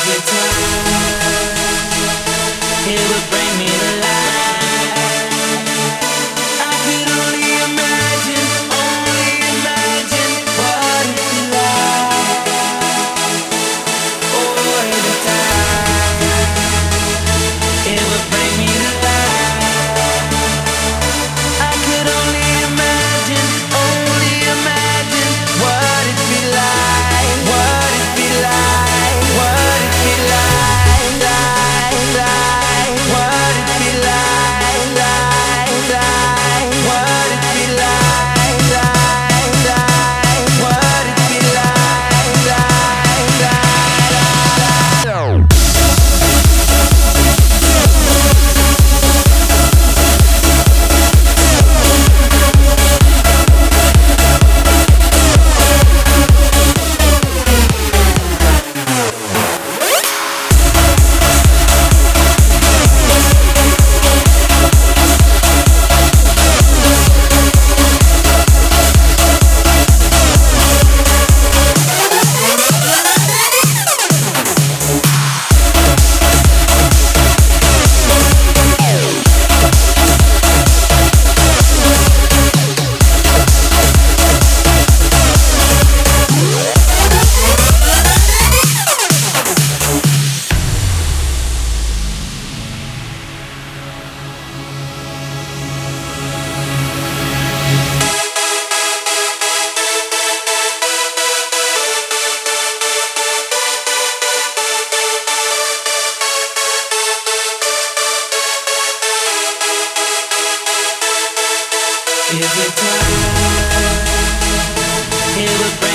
Every time it would bring me to life. I could only imagine what it'd be like. Oh, every time it would bring me to life. I could only imagine what it'd be like, what it'd be like, what it'd be like, what it'd be like, what it'd be like, what it'd be like. Every time it would break